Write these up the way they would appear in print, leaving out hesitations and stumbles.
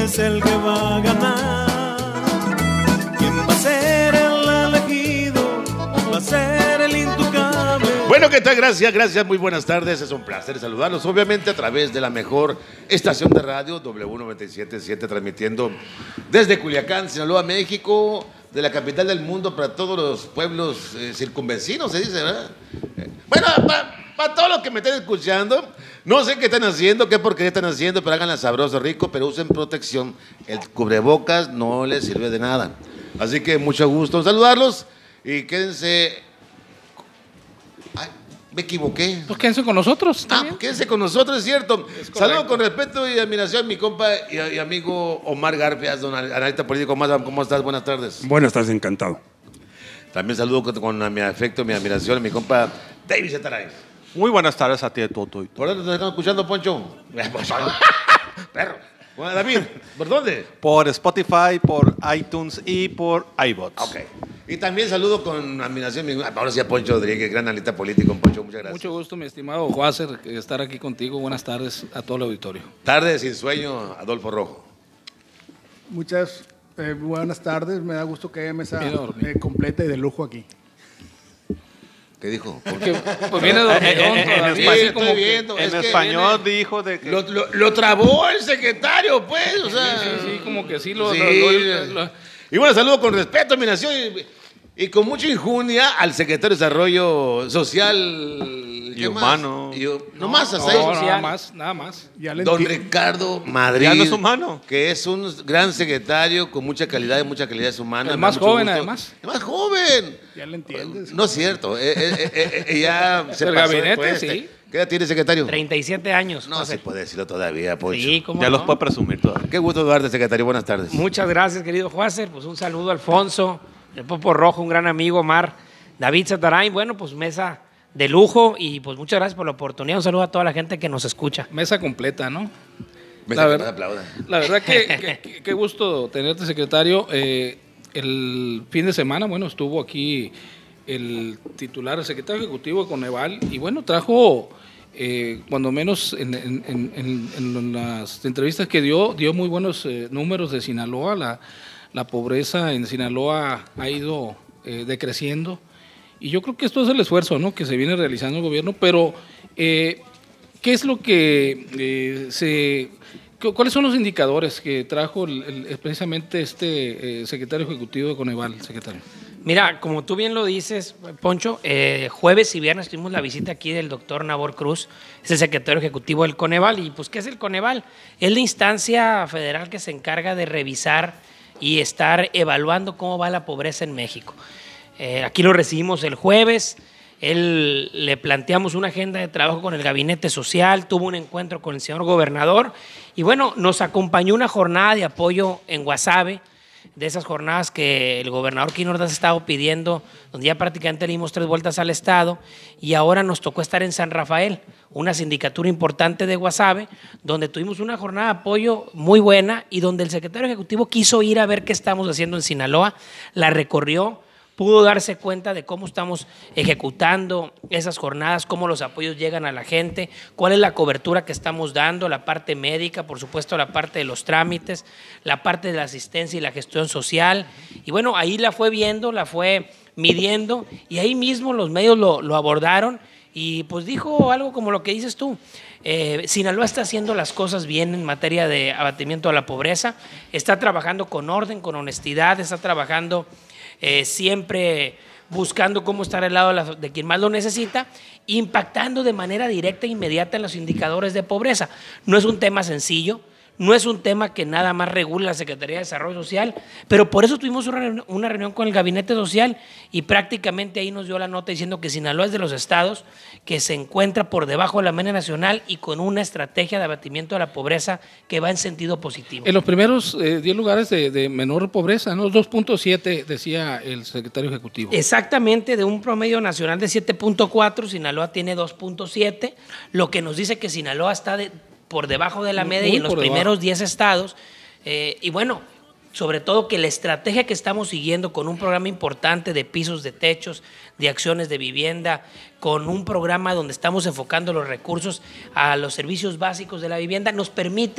es el que va a ganar. ¿Quién va a ser el elegido? Va a ser el intocable. Bueno, ¿qué tal? Gracias, muy buenas tardes. Es un placer saludarlos, obviamente a través de la mejor estación de radio, W97.7, transmitiendo desde Culiacán, Sinaloa, México, de la capital del mundo para todos los pueblos circunvecinos, se dice, ¿verdad? Bueno, para todos los que me estén escuchando, no sé qué están haciendo, qué porquería están haciendo, pero háganla sabroso, rico, pero usen protección. El cubrebocas no les sirve de nada. Así que mucho gusto en saludarlos y quédense... Ay, me equivoqué. Pues quédense con nosotros. Pues quédense con nosotros, es cierto. Saludos con respeto y admiración a mi compa y amigo Omar Garfias, don analista político. ¿Cómo estás? Buenas tardes. Buenas tardes, encantado. También saludo con mi afecto, mi admiración a mi compa David Zetaray. Muy buenas tardes a ti de todo. ¿Por dónde te están escuchando, Poncho? Perro. Bueno, David, ¿por dónde? Por Spotify, por iTunes y por iBots. Ok. Y también saludo con admiración ahora sí a Poncho Rodríguez, gran analista político. Poncho, muchas gracias. Mucho gusto, mi estimado Juácer, estar aquí contigo. Buenas tardes a todo el auditorio. Tarde sin sueño, Adolfo Rojo. Muchas buenas tardes. Me da gusto que haya mesa completa y de lujo aquí. ¿Qué dijo? Porque pues viene dormidón todavía. Estoy viendo. En español dijo de que... Lo trabó el secretario, pues. O sea, sí, como que sí Y bueno, saludo con respeto, admiración y con mucha injunia al secretario de Desarrollo Social y humano. No más, hasta ahí. Nada más. Don Ricardo Madrid. Ya no es humano. Que es un gran secretario con mucha calidad es humana. El más joven, además. El más joven. Ya le entiendes. No es cierto. Ya se el pasó gabinete, sí. ¿Qué edad tiene, secretario? 37 años. No se puede decirlo todavía, Poncho. Sí, ¿cómo Ya no? los puede presumir todavía. Qué gusto darte, secretario. Buenas tardes. Muchas gracias, querido Juácer. Pues un saludo a Alfonso, el Popo Rojo, un gran amigo, Omar, David Zetaray. Bueno, pues mesa de lujo y pues muchas gracias por la oportunidad. Un saludo a toda la gente que nos escucha. Mesa completa, ¿no? La verdad que qué gusto tenerte, secretario. El fin de semana, bueno, estuvo aquí el titular, el secretario ejecutivo de Coneval, y bueno, trajo, cuando menos en las entrevistas que dio muy buenos números de Sinaloa. La pobreza en Sinaloa ha ido decreciendo, y yo creo que esto es el esfuerzo, ¿no?, que se viene realizando el gobierno, pero ¿qué es lo que cuáles son los indicadores que trajo precisamente este secretario ejecutivo de Coneval, secretario? Mira, como tú bien lo dices, Poncho, jueves y viernes tuvimos la visita aquí del doctor Nabor Cruz, es el secretario ejecutivo del Coneval. Y pues, ¿qué es el Coneval? Es la instancia federal que se encarga de revisar y estar evaluando cómo va la pobreza en México. Aquí lo recibimos el jueves, le planteamos una agenda de trabajo con el gabinete social, tuvo un encuentro con el señor gobernador y bueno, nos acompañó una jornada de apoyo en Guasave, de esas jornadas que el gobernador Quino Ordaz ha estado pidiendo, donde ya prácticamente le dimos 3 vueltas al estado, y ahora nos tocó estar en San Rafael, una sindicatura importante de Guasave, donde tuvimos una jornada de apoyo muy buena y donde el secretario ejecutivo quiso ir a ver qué estamos haciendo en Sinaloa, la recorrió, pudo darse cuenta de cómo estamos ejecutando esas jornadas, cómo los apoyos llegan a la gente, cuál es la cobertura que estamos dando, la parte médica, por supuesto la parte de los trámites, la parte de la asistencia y la gestión social. Y bueno, ahí la fue viendo, la fue midiendo y ahí mismo los medios lo abordaron y pues dijo algo como lo que dices tú. Sinaloa está haciendo las cosas bien en materia de abatimiento de la pobreza, está trabajando con orden, con honestidad, está trabajando siempre buscando cómo estar al lado de quien más lo necesita, impactando de manera directa e inmediata en los indicadores de pobreza. No es un tema sencillo, no es un tema que nada más regula la Secretaría de Desarrollo Social, pero por eso tuvimos una reunión con el Gabinete Social y prácticamente ahí nos dio la nota diciendo que Sinaloa es de los estados que se encuentra por debajo de la media nacional y con una estrategia de abatimiento de la pobreza que va en sentido positivo. En los primeros 10 lugares de menor pobreza, ¿no? 2.7 decía el secretario ejecutivo. Exactamente, de un promedio nacional de 7.4, Sinaloa tiene 2.7, lo que nos dice que Sinaloa está por debajo de la media y en los primeros 10 estados. Y bueno, sobre todo que la estrategia que estamos siguiendo con un programa importante de pisos, de techos, de acciones de vivienda, con un programa donde estamos enfocando los recursos a los servicios básicos de la vivienda, nos permite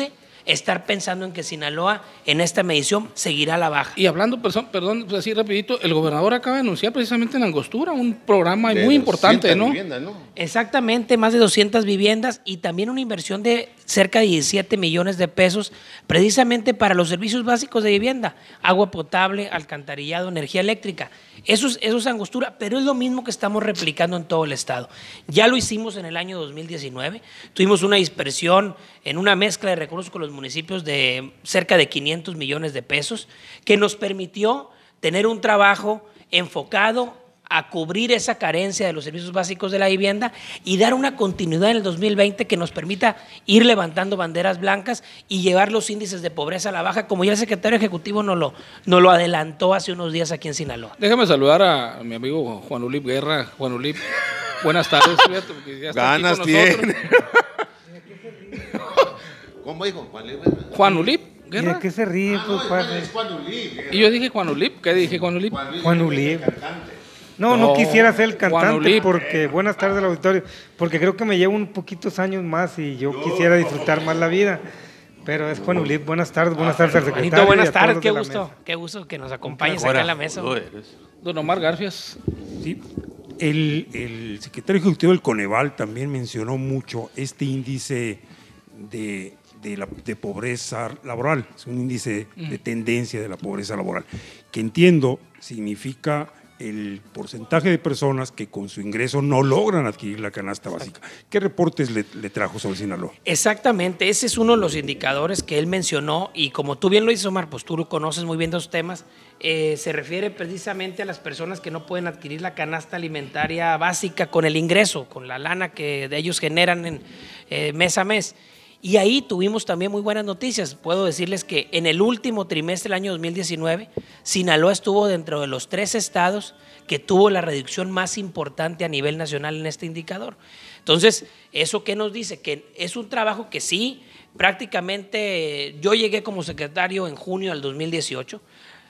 estar pensando en que Sinaloa en esta medición seguirá a la baja. Y hablando, perdón, pues así rapidito, el gobernador acaba de anunciar precisamente en Angostura un programa muy importante, ¿no? Viviendas, ¿no? Exactamente, más de 200 viviendas y también una inversión de cerca de 17 millones de pesos precisamente para los servicios básicos de vivienda, agua potable, alcantarillado, energía eléctrica. Eso es Angostura, pero es lo mismo que estamos replicando en todo el estado. Ya lo hicimos en el año 2019, tuvimos una dispersión en una mezcla de recursos con los municipios de cerca de 500 millones de pesos, que nos permitió tener un trabajo enfocado a cubrir esa carencia de los servicios básicos de la vivienda y dar una continuidad en el 2020 que nos permita ir levantando banderas blancas y llevar los índices de pobreza a la baja, como ya el secretario ejecutivo nos lo adelantó hace unos días aquí en Sinaloa. Déjame saludar a mi amigo Juan Ulip Guerra. Juan Ulip, buenas tardes. Fíjate, porque ya está Ganas aquí con nosotros. tiene. ¿Cómo dijo? Juan Ulip Guerra. ¿Y de qué se ríe? Pues, padre? Es Juan Ulip. Y yo dije Juan Ulip. ¿Qué dije Juan Ulip? Juan Ulip. Cantante. No quisiera ser el Juan cantante Ulip. porque, buenas tardes al auditorio, porque creo que me llevo un poquitos años más y yo quisiera disfrutar más la vida. Pero es Juan Ulip. Buenas tardes al secretario. Juanito, buenas y a tardes, todos qué de la gusto, mesa. qué gusto que nos acompañes acá en la mesa. Don Omar Garfias. Sí. El secretario ejecutivo del Coneval también mencionó mucho este índice de pobreza laboral, es un índice de tendencia de la pobreza laboral, que entiendo significa el porcentaje de personas que con su ingreso no logran adquirir la canasta básica. ¿Qué reportes le trajo sobre Sinaloa? Exactamente, ese es uno de los indicadores que él mencionó y como tú bien lo dices, Omar, pues tú lo conoces muy bien de esos temas, se refiere precisamente a las personas que no pueden adquirir la canasta alimentaria básica con el ingreso, con la lana que de ellos generan en, mes a mes. Y ahí tuvimos también muy buenas noticias. Puedo decirles que en el último trimestre del año 2019, Sinaloa estuvo dentro de los 3 estados que tuvo la reducción más importante a nivel nacional en este indicador. Entonces, ¿eso qué nos dice? Que es un trabajo que sí, prácticamente yo llegué como secretario en junio del 2018.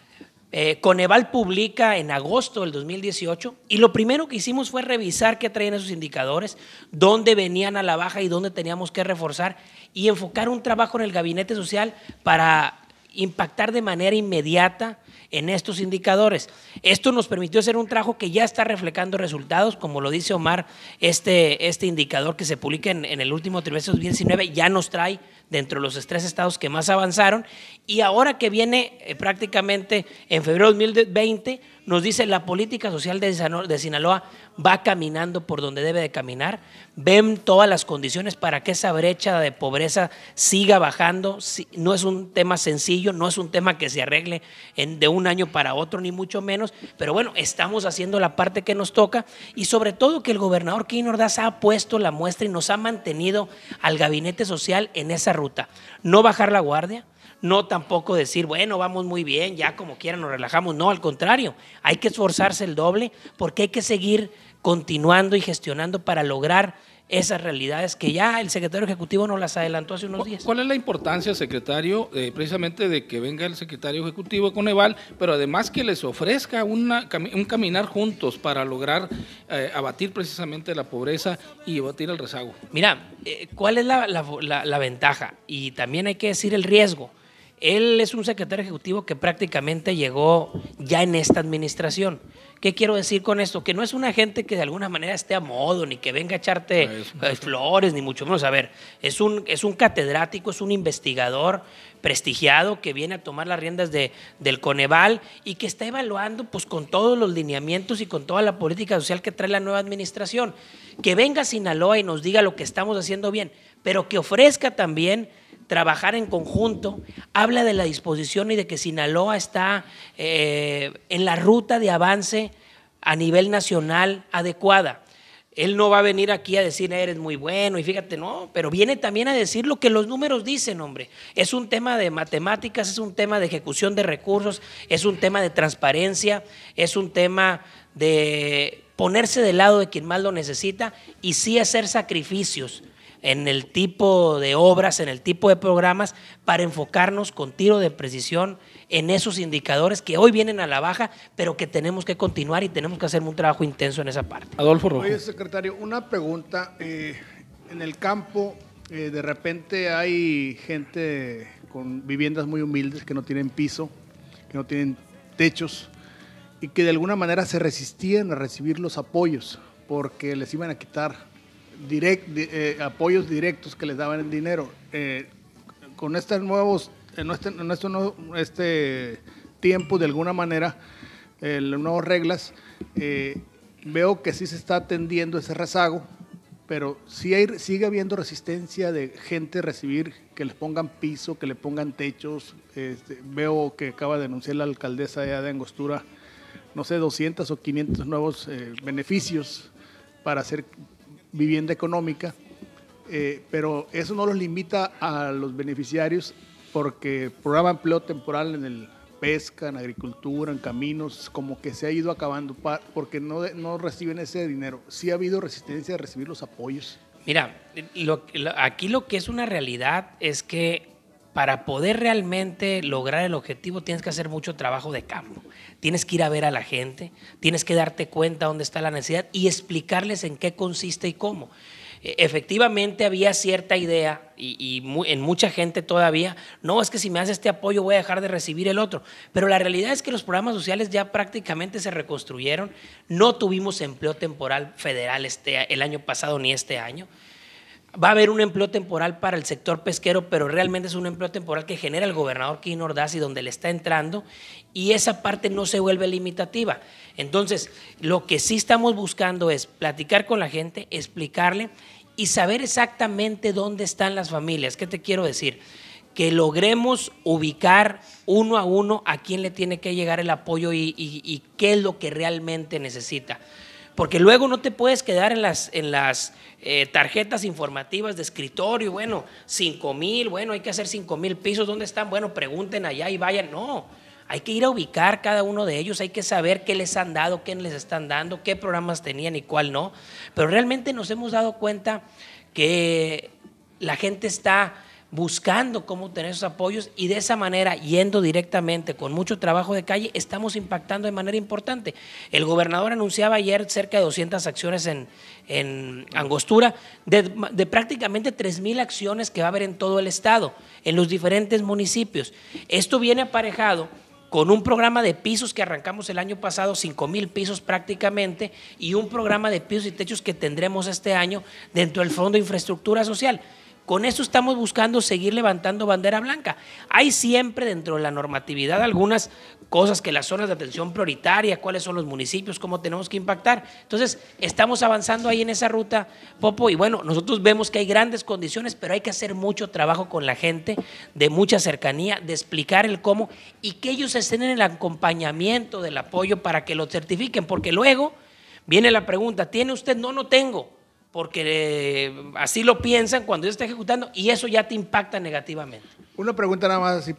Coneval publica en agosto del 2018 y lo primero que hicimos fue revisar qué traían esos indicadores, dónde venían a la baja y dónde teníamos que reforzar y enfocar un trabajo en el gabinete social para impactar de manera inmediata en estos indicadores. Esto nos permitió hacer un trabajo que ya está reflejando resultados, como lo dice Omar, este indicador que se publica en el último trimestre de 2019 ya nos trae dentro de los 3 estados que más avanzaron y ahora que viene prácticamente en febrero de 2020 nos dice la política social de Sinaloa va caminando por donde debe de caminar, ven todas las condiciones para que esa brecha de pobreza siga bajando, no es un tema sencillo, no es un tema que se arregle de un año para otro ni mucho menos, pero bueno, estamos haciendo la parte que nos toca y sobre todo que el gobernador Quirino Ordaz ha puesto la muestra y nos ha mantenido al gabinete social en esa ruta, no bajar la guardia, no tampoco decir, bueno, vamos muy bien, ya como quiera nos relajamos. No, al contrario, hay que esforzarse el doble porque hay que seguir continuando y gestionando para lograr esas realidades que ya el secretario ejecutivo nos las adelantó hace unos días. ¿Cuál es la importancia, secretario, precisamente de que venga el secretario ejecutivo de Coneval, pero además que les ofrezca un caminar juntos para lograr abatir precisamente la pobreza y abatir el rezago? Mira, ¿cuál es la ventaja? Y también hay que decir el riesgo. Él es un secretario ejecutivo que prácticamente llegó ya en esta administración. ¿Qué quiero decir con esto? Que no es una gente que de alguna manera esté a modo, ni que venga a echarte flores, ni mucho menos. A ver, es un catedrático, es un investigador prestigiado que viene a tomar las riendas del Coneval y que está evaluando pues, con todos los lineamientos y con toda la política social que trae la nueva administración. Que venga a Sinaloa y nos diga lo que estamos haciendo bien, pero que ofrezca también trabajar en conjunto, habla de la disposición y de que Sinaloa está en la ruta de avance a nivel nacional adecuada. Él no va a venir aquí a decir, eres muy bueno y fíjate, no, pero viene también a decir lo que los números dicen, hombre. Es un tema de matemáticas, es un tema de ejecución de recursos, es un tema de transparencia, es un tema de ponerse del lado de quien más lo necesita y sí hacer sacrificios en el tipo de obras, en el tipo de programas, para enfocarnos con tiro de precisión en esos indicadores que hoy vienen a la baja, pero que tenemos que continuar y tenemos que hacer un trabajo intenso en esa parte. Adolfo Rojo. Oye, secretario, una pregunta. En el campo, de repente hay gente con viviendas muy humildes que no tienen piso, que no tienen techos y que de alguna manera se resistían a recibir los apoyos porque les iban a quitar apoyos directos que les daban el dinero. Con estos nuevos, este tiempo, de alguna manera, las nuevas reglas, veo que sí se está atendiendo ese rezago, pero sigue habiendo resistencia de gente a recibir, que les pongan piso, que le pongan techos. Veo que acaba de denunciar la alcaldesa de Angostura, no sé, 200 o 500 nuevos beneficios para hacer vivienda económica, pero eso no los limita a los beneficiarios, porque el programa de empleo temporal en el pesca, en agricultura, en caminos, como que se ha ido acabando porque no reciben ese dinero. Sí ha habido resistencia a recibir los apoyos. Mira, aquí lo que es una realidad es que para poder realmente lograr el objetivo tienes que hacer mucho trabajo de campo. Tienes que ir a ver a la gente, tienes que darte cuenta dónde está la necesidad y explicarles en qué consiste y cómo. Efectivamente había cierta idea y en mucha gente todavía, no, es que si me hace este apoyo voy a dejar de recibir el otro, pero la realidad es que los programas sociales ya prácticamente se reconstruyeron, no tuvimos empleo temporal federal el año pasado ni este año. Va a haber un empleo temporal para el sector pesquero, pero realmente es un empleo temporal que genera el gobernador Quirino Ordaz y donde le está entrando, y esa parte no se vuelve limitativa. Entonces, lo que sí estamos buscando es platicar con la gente, explicarle y saber exactamente dónde están las familias. ¿Qué te quiero decir? Que logremos ubicar uno a uno a quién le tiene que llegar el apoyo y qué es lo que realmente necesita. Porque luego no te puedes quedar en las tarjetas informativas de escritorio, bueno, 5,000, bueno, hay que hacer 5,000 pisos, ¿dónde están? Bueno, pregunten allá y vayan. No, hay que ir a ubicar cada uno de ellos, hay que saber qué les han dado, qué les están dando, qué programas tenían y cuál no. Pero realmente nos hemos dado cuenta que la gente está buscando cómo tener esos apoyos y de esa manera, yendo directamente con mucho trabajo de calle, estamos impactando de manera importante. El gobernador anunciaba ayer cerca de 200 acciones en Angostura, de prácticamente 3,000 acciones que va a haber en todo el estado, en los diferentes municipios. Esto viene aparejado con un programa de pisos que arrancamos el año pasado, 5,000 pisos prácticamente, y un programa de pisos y techos que tendremos este año dentro del Fondo de Infraestructura Social. Con eso estamos buscando seguir levantando bandera blanca. Hay siempre dentro de la normatividad algunas cosas que las zonas de atención prioritaria, cuáles son los municipios, cómo tenemos que impactar. Entonces, estamos avanzando ahí en esa ruta, Popo, y bueno, nosotros vemos que hay grandes condiciones, pero hay que hacer mucho trabajo con la gente, de mucha cercanía, de explicar el cómo y que ellos estén en el acompañamiento del apoyo para que lo certifiquen, porque luego viene la pregunta, ¿tiene usted? No, no tengo. Porque así lo piensan cuando ya está ejecutando y eso ya te impacta negativamente. Una pregunta nada más así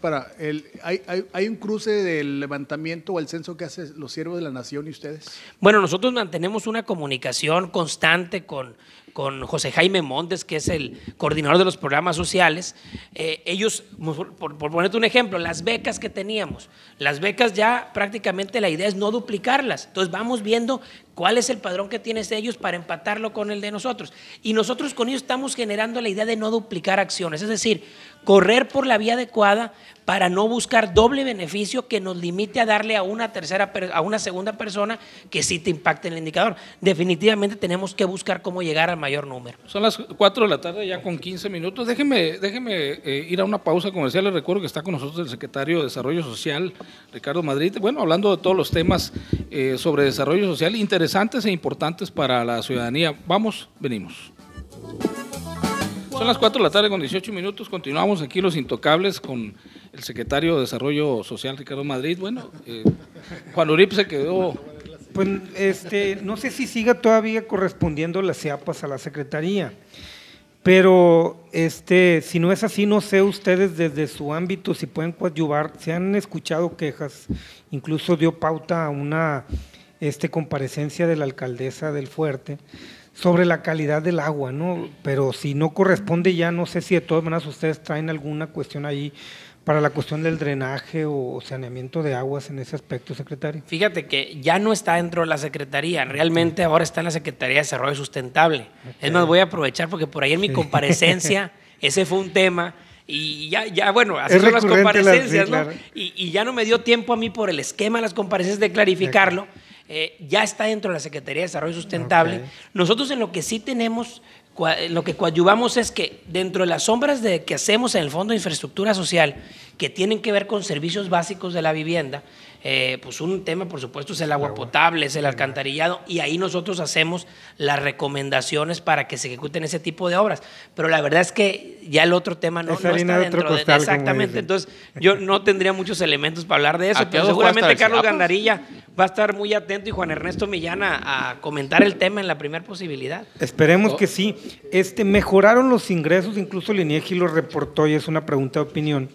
¿hay un cruce del levantamiento o el censo que hacen los siervos de la nación y ustedes? Bueno, nosotros mantenemos una comunicación constante con José Jaime Montes, que es el coordinador de los programas sociales. Ellos, por ponerte un ejemplo, las becas que teníamos, las becas ya prácticamente la idea es no duplicarlas. Entonces vamos viendo cuál es el padrón que tienen ellos para empatarlo con el de nosotros. Y nosotros con ellos estamos generando la idea de no duplicar acciones, es decir, correr por la vía adecuada para no buscar doble beneficio que nos limite a darle a una segunda persona que sí te impacte en el indicador. Definitivamente tenemos que buscar cómo llegar al mayor número. Son las 4 de la tarde ya con 15 minutos. Déjeme ir a una pausa comercial. Les recuerdo que está con nosotros el secretario de Desarrollo Social, Ricardo Madrid. Bueno, hablando de todos los temas sobre desarrollo social interesantes e importantes para la ciudadanía. Vamos, venimos. Son las 4 de la tarde con 18 minutos. Continuamos aquí Los Intocables con el secretario de Desarrollo Social, Ricardo Madrid. Bueno, Juan Uribe se quedó. Pues no sé si siga todavía correspondiendo las CIAPAS a la Secretaría, pero si no es así, no sé ustedes desde su ámbito si pueden coadyuvar. Se han escuchado quejas, incluso dio pauta a una comparecencia de la alcaldesa del Fuerte sobre la calidad del agua, ¿no? Pero si no corresponde ya, no sé si de todas maneras ustedes traen alguna cuestión ahí para la cuestión del drenaje o saneamiento de aguas en ese aspecto, secretario. Fíjate que ya no está dentro de la Secretaría, realmente ahora está en la Secretaría de Desarrollo Sustentable. Okay. Es más, voy a aprovechar porque por ahí en mi comparecencia, ese fue un tema. Y ya bueno, así Es son las recurrente comparecencias, sí, ¿no? claro. Y ya no me dio tiempo a mí por el esquema de las comparecencias de clarificarlo. Ya está dentro de la Secretaría de Desarrollo Sustentable. Ok. Nosotros en lo que sí tenemos, en lo que coadyuvamos es que dentro de las sombras que hacemos en el Fondo de Infraestructura Social, que tienen que ver con servicios básicos de la vivienda, pues un tema, por supuesto, es el agua potable, es el alcantarillado, y ahí nosotros hacemos las recomendaciones para que se ejecuten ese tipo de obras. Pero la verdad es que ya el otro tema no Es está harina de otro dentro de costal, como exactamente. dicen. Entonces, yo no tendría muchos elementos para hablar de eso, ¿A qué pero hora fue hasta seguramente el Carlos Chiapas? Gandarilla va a estar muy atento y Juan Ernesto Millán a comentar el tema en la primera posibilidad. Esperemos que sí. Mejoraron los ingresos, incluso el INEGI lo reportó y es una pregunta de opinión.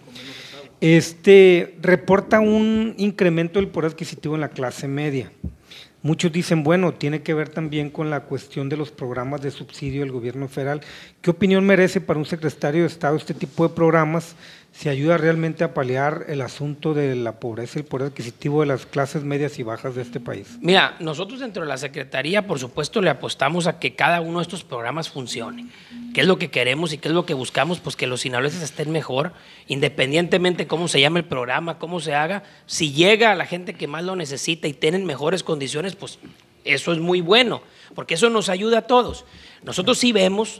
Reporta un incremento del poder adquisitivo en la clase media. Muchos dicen, bueno, tiene que ver también con la cuestión de los programas de subsidio del gobierno federal. ¿Qué opinión merece para un secretario de Estado este tipo de programas? ¿Se ayuda realmente a paliar el asunto de la pobreza y el poder adquisitivo de las clases medias y bajas de este país? Mira, nosotros dentro de la Secretaría, por supuesto, le apostamos a que cada uno de estos programas funcione. ¿Qué es lo que queremos y qué es lo que buscamos? Pues que los sinaloenses estén mejor, independientemente cómo se llame el programa, cómo se haga. Si llega a la gente que más lo necesita y tienen mejores condiciones, pues eso es muy bueno, porque eso nos ayuda a todos. Nosotros sí vemos,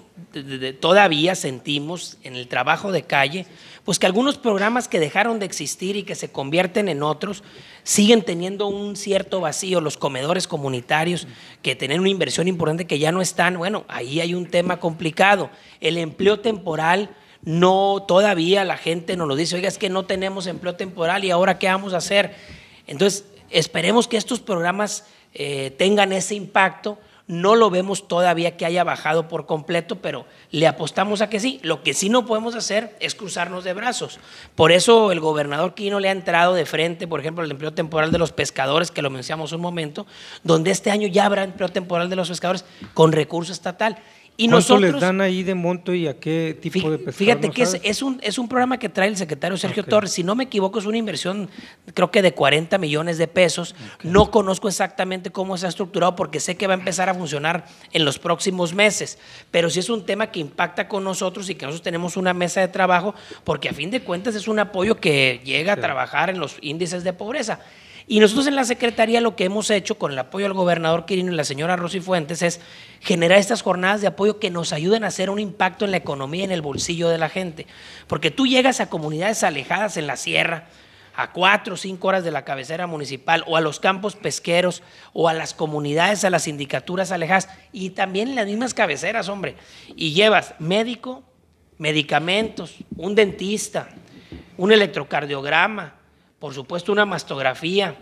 todavía sentimos en el trabajo de calle, pues que algunos programas que dejaron de existir y que se convierten en otros, siguen teniendo un cierto vacío. Los comedores comunitarios, que tienen una inversión importante que ya no están, bueno, ahí hay un tema complicado. El empleo temporal, no, todavía la gente nos lo dice, oiga, es que no tenemos empleo temporal y ahora ¿qué vamos a hacer? Entonces, esperemos que estos programas tengan ese impacto. No lo vemos todavía que haya bajado por completo, pero le apostamos a que sí. Lo que sí no podemos hacer es cruzarnos de brazos. Por eso el gobernador Quino le ha entrado de frente, por ejemplo, el empleo temporal de los pescadores, que lo mencionamos un momento, donde este año ya habrá empleo temporal de los pescadores con recurso estatal. Y ¿Cuánto nosotros, les dan ahí de monto y a qué tipo de pescado? fíjate ¿no que sabes? es un programa que trae el secretario Sergio Ok. Torres. Si no me equivoco, es una inversión, creo que de 40 millones de pesos. No conozco exactamente cómo se ha estructurado porque sé que va a empezar a funcionar en los próximos meses. Pero sí es un tema que impacta con nosotros y que nosotros tenemos una mesa de trabajo porque a fin de cuentas es un apoyo que llega a trabajar en los índices de pobreza. Y nosotros en la Secretaría lo que hemos hecho con el apoyo al gobernador Quirino y la señora Rosy Fuentes es generar estas jornadas de apoyo que nos ayuden a hacer un impacto en la economía y en el bolsillo de la gente. Porque tú llegas a comunidades alejadas en la sierra, a 4 o 5 horas de la cabecera municipal, o a los campos pesqueros, o a las comunidades, a las sindicaturas alejadas, y también en las mismas cabeceras, hombre, y llevas médico, medicamentos, un dentista, un electrocardiograma, por supuesto una mastografía,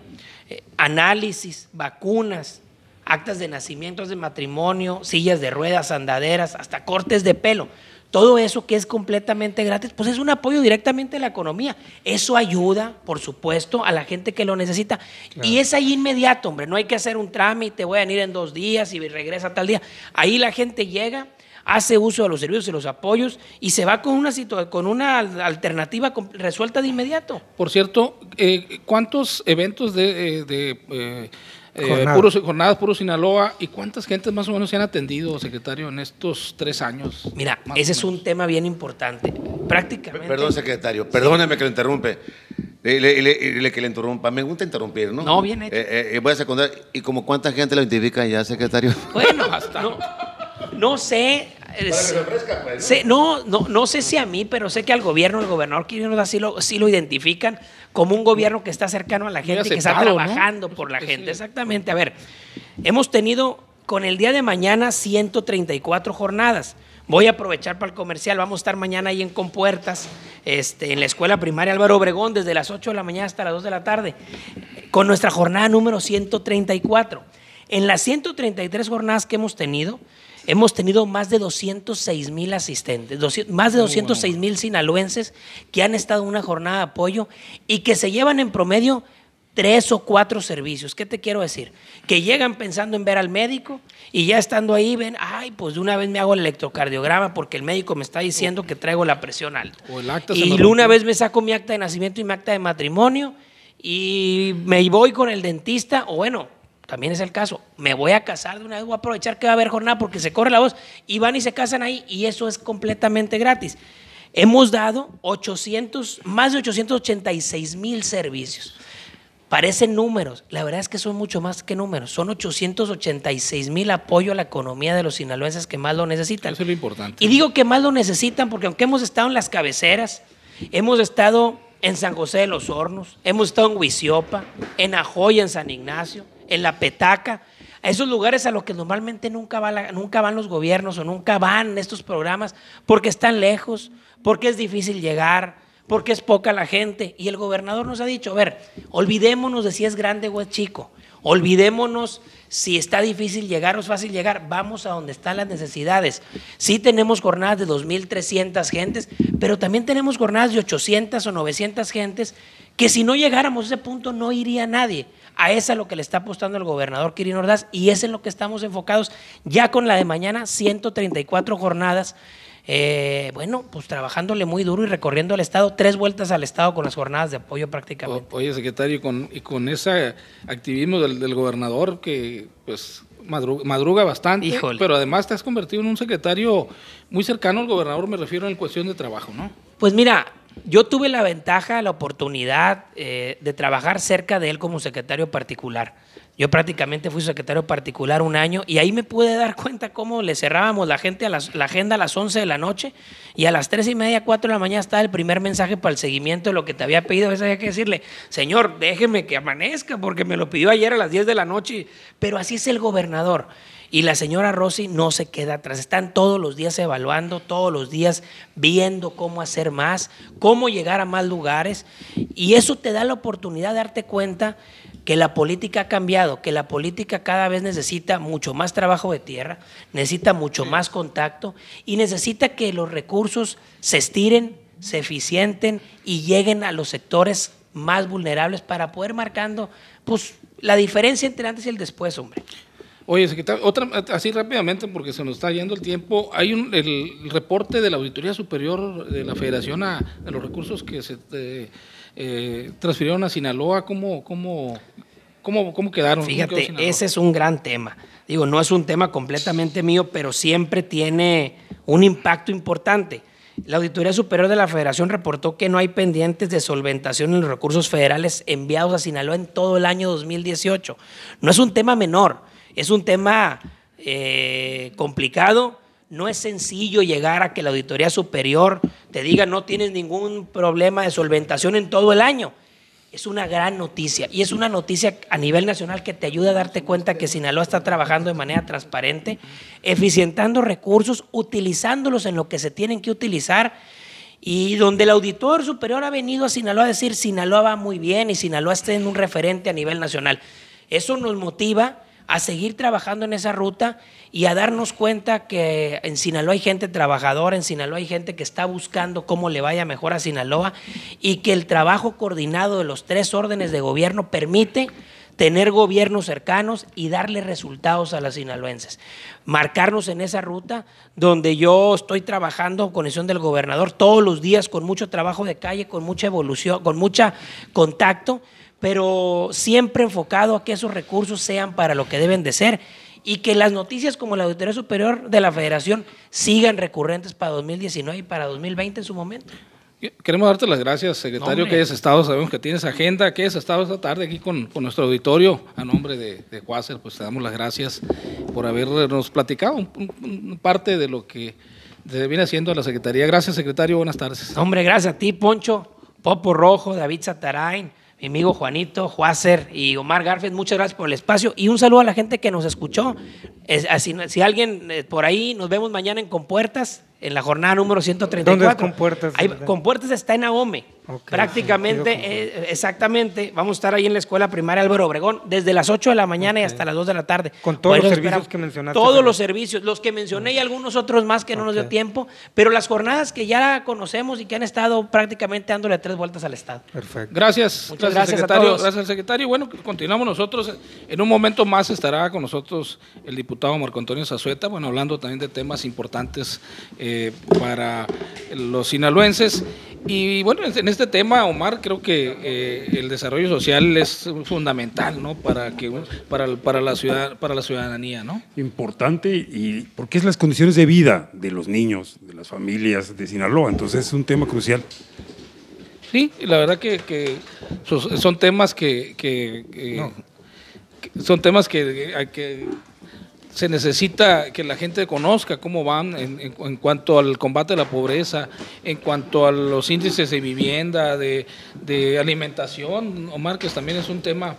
análisis, vacunas, actas de nacimientos de matrimonio, sillas de ruedas, andaderas, hasta cortes de pelo. Todo eso que es completamente gratis, pues es un apoyo directamente a la economía. Eso ayuda, por supuesto, a la gente que lo necesita. Claro. Y es ahí inmediato, hombre, no hay que hacer un trámite, voy a venir en 2 días y regresa tal día. Ahí la gente llega, hace uso de los servicios y los apoyos y se va con una alternativa resuelta de inmediato. Por cierto, ¿cuántos eventos de jornadas Puro Sinaloa y cuántas gentes más o menos se han atendido, secretario, en estos 3 años? Mira, ese es un tema bien importante. Prácticamente. Perdón, secretario, perdóneme que lo interrumpe. Que le interrumpa. Me gusta interrumpir, ¿no? No, bien hecho. Voy a secundar. ¿Y como cuánta gente lo identifica ya, secretario? Bueno, no sé. No sé si a mí, pero sé que al gobierno, el gobernador Quirino sí lo identifican como un gobierno que está cercano a la gente, que está trabajando por la gente. Exactamente. A ver, hemos tenido con el día de mañana 134 jornadas. Voy a aprovechar para el comercial. Vamos a estar mañana ahí en Compuertas, en la escuela primaria Álvaro Obregón, desde las 8 de la mañana hasta las 2 de la tarde, con nuestra jornada número 134. En las 133 jornadas que hemos tenido más de 206,000 asistentes, más de 206,000 sinaloenses que han estado en una jornada de apoyo y que se llevan en promedio 3 o 4 servicios. ¿Qué te quiero decir? Que llegan pensando en ver al médico y ya estando ahí ven, ay, pues de una vez me hago el electrocardiograma porque el médico me está diciendo que traigo la presión alta. Y una vez me saco mi acta de nacimiento y mi acta de matrimonio y me voy con el dentista, o bueno, también es el caso, me voy a casar de una vez, voy a aprovechar que va a haber jornada porque se corre la voz y van y se casan ahí y eso es completamente gratis. Hemos dado más de 886,000 servicios. Parecen números, la verdad es que son mucho más que números. Son 886,000 apoyo a la economía de los sinaloenses que más lo necesitan. Eso es lo importante. Y digo que más lo necesitan porque aunque hemos estado en las cabeceras, hemos estado en San José de los Hornos, hemos estado en Huiziopa, en Ajoya, en San Ignacio, en La Petaca, a esos lugares a los que normalmente nunca van los gobiernos o nunca van estos programas porque están lejos, porque es difícil llegar, porque es poca la gente. Y el gobernador nos ha dicho, a ver, olvidémonos de si es grande o es chico, olvidémonos si está difícil llegar o es fácil llegar, vamos a donde están las necesidades. Sí tenemos jornadas de 2,300 gentes, pero también tenemos jornadas de 800 o 900 gentes que si no llegáramos a ese punto no iría nadie. A eso es a lo que le está apostando el gobernador Quirino Ordaz y es en lo que estamos enfocados ya con la de mañana, 134 jornadas. Bueno, pues trabajándole muy duro y recorriendo el estado, 3 vueltas al estado con las jornadas de apoyo prácticamente. Oye, secretario, y con ese activismo del gobernador que pues madruga bastante, Híjole. Pero además te has convertido en un secretario muy cercano al gobernador, me refiero en cuestión de trabajo, ¿no? Pues mira, yo tuve la ventaja, la oportunidad de trabajar cerca de él como secretario particular. Yo prácticamente fui secretario particular 1 año y ahí me pude dar cuenta cómo le cerrábamos la agenda a las 11 de la noche y a las 3:30, 4 de la mañana estaba el primer mensaje para el seguimiento de lo que te había pedido. A veces había que decirle, señor, déjeme que amanezca porque me lo pidió ayer a las 10 de la noche. Pero así es el gobernador. Y la señora Rosy no se queda atrás, están todos los días evaluando, todos los días viendo cómo hacer más, cómo llegar a más lugares y eso te da la oportunidad de darte cuenta que la política ha cambiado, que la política cada vez necesita mucho más trabajo de tierra, necesita mucho más contacto y necesita que los recursos se estiren, se eficienten y lleguen a los sectores más vulnerables para poder marcando pues, la diferencia entre antes y el después, hombre. Oye, secretario, así rápidamente porque se nos está yendo el tiempo, hay el reporte de la Auditoría Superior de la Federación de los recursos que se transfirieron a Sinaloa, ¿cómo quedaron? Fíjate, ese es un gran tema. Digo, no es un tema completamente mío, pero siempre tiene un impacto importante. La Auditoría Superior de la Federación reportó que no hay pendientes de solventación en los recursos federales enviados a Sinaloa en todo el año 2018. No es un tema menor. Es un tema complicado, no es sencillo llegar a que la Auditoría Superior te diga no tienes ningún problema de solventación en todo el año. Es una gran noticia y es una noticia a nivel nacional que te ayuda a darte cuenta que Sinaloa está trabajando de manera transparente, eficientando recursos, utilizándolos en lo que se tienen que utilizar y donde el Auditor Superior ha venido a Sinaloa a decir Sinaloa va muy bien y Sinaloa está en un referente a nivel nacional. Eso nos motiva a seguir trabajando en esa ruta y a darnos cuenta que en Sinaloa hay gente trabajadora, en Sinaloa hay gente que está buscando cómo le vaya mejor a Sinaloa y que el trabajo coordinado de los 3 órdenes de gobierno permite tener gobiernos cercanos y darle resultados a los sinaloenses. Marcarnos en esa ruta donde yo estoy trabajando con decisión del gobernador todos los días con mucho trabajo de calle, con mucha evolución, con mucho contacto, pero siempre enfocado a que esos recursos sean para lo que deben de ser y que las noticias como la Auditoría Superior de la Federación sigan recurrentes para 2019 y para 2020 en su momento. Queremos darte las gracias, secretario, que hayas estado, sabemos que tienes agenda, que hayas estado esta tarde aquí con nuestro auditorio. A nombre de Quasar, pues te damos las gracias por habernos platicado parte de lo que viene haciendo la Secretaría. Gracias, secretario, buenas tardes. Hombre, gracias a ti, Poncho, Popo Rojo, David Satarain, mi amigo Juanito, Quasar y Omar Garfield, muchas gracias por el espacio y un saludo a la gente que nos escuchó. Si alguien por ahí, nos vemos mañana en Compuertas, en la jornada número 134. ¿Dónde es Compuertas? Compuertas está en Ahome. Okay, prácticamente, exactamente, vamos a estar ahí en la Escuela Primaria Álvaro Obregón desde las 8 de la mañana y hasta las 2 de la tarde. Con todos los servicios que mencionaste. Todos los servicios, los que mencioné y algunos otros más que no nos dio tiempo, pero las jornadas que ya conocemos y que han estado prácticamente dándole 3 vueltas al estado. Perfecto. Gracias. Muchas gracias secretario. a todos. Gracias, secretario. Bueno, continuamos nosotros. En un momento más estará con nosotros el diputado Marco Antonio Zazueta, bueno, hablando también de temas importantes para los sinaloenses. Y bueno, en este tema, Omar, creo que el desarrollo social es fundamental, ¿no? Para la ciudadanía, ¿no? Importante, y porque es las condiciones de vida de los niños, de las familias de Sinaloa, entonces es un tema crucial. Sí, y la verdad que son temas son temas que se necesita que la gente conozca cómo van en cuanto al combate a la pobreza, en cuanto a los índices de vivienda, de alimentación, Omar, que también es un tema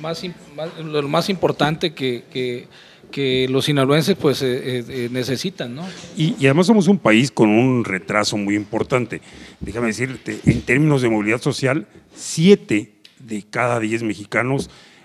lo más importante que los sinaloenses pues necesitan, ¿no? Y además somos un país con un retraso muy importante. Déjame decirte, en términos de movilidad social, 7 de cada 10 mexicanos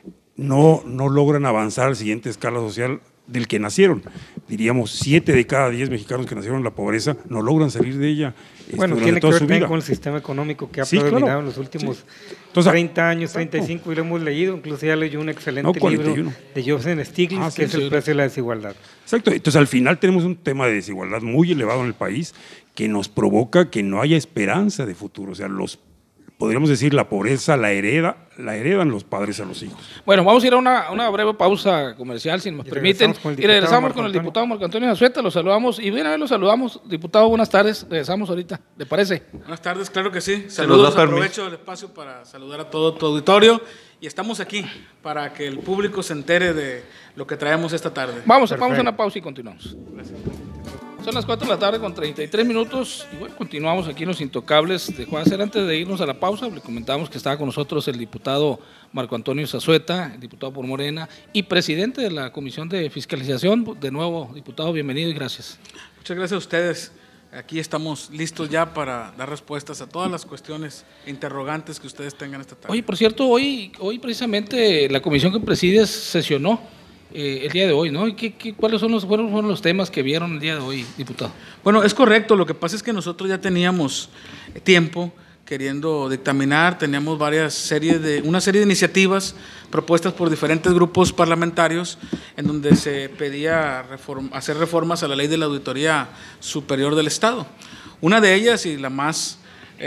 no logran avanzar al siguiente escala social del que nacieron. Diríamos, 7 de cada 10 mexicanos que nacieron en la pobreza no logran salir de ella. Bueno, tiene que ver también con el sistema económico que ha predominado en los últimos 30 años, 35, y lo hemos leído. Incluso ya leyó un excelente libro de Joseph Stiglitz, que es El precio de la desigualdad. Exacto. Entonces, al final tenemos un tema de desigualdad muy elevado en el país que nos provoca que no haya esperanza de futuro. O sea, podríamos decir, la pobreza la heredan los padres a los hijos. Bueno, vamos a ir a una breve pausa comercial, si nos permiten. Y regresamos con el diputado Marco Antonio Azueta, lo saludamos. Y bien, a ver, lo saludamos. Diputado, buenas tardes. Regresamos ahorita. ¿Le parece? Buenas tardes, claro que sí. Saludos, aprovecho el espacio para saludar a todo tu auditorio. Y estamos aquí para que el público se entere de lo que traemos esta tarde. Vamos a una pausa y continuamos. Gracias. Son las 4 de la tarde con 33 minutos y bueno, continuamos aquí en Los Intocables de Juan Cera. Antes de irnos a la pausa, le comentábamos que estaba con nosotros el diputado Marco Antonio Azueta, el diputado por Morena y presidente de la Comisión de Fiscalización. De nuevo, diputado, bienvenido y gracias. Muchas gracias a ustedes. Aquí estamos listos ya para dar respuestas a todas las cuestiones interrogantes que ustedes tengan esta tarde. Oye, por cierto, hoy precisamente la comisión que presides sesionó el día de hoy, ¿no? ¿Cuáles fueron los temas que vieron el día de hoy, diputado? Bueno, es correcto. Lo que pasa es que nosotros ya teníamos tiempo queriendo dictaminar, teníamos una serie de iniciativas propuestas por diferentes grupos parlamentarios en donde se pedía hacer reformas a la ley de la Auditoría Superior del Estado. Una de ellas, y la más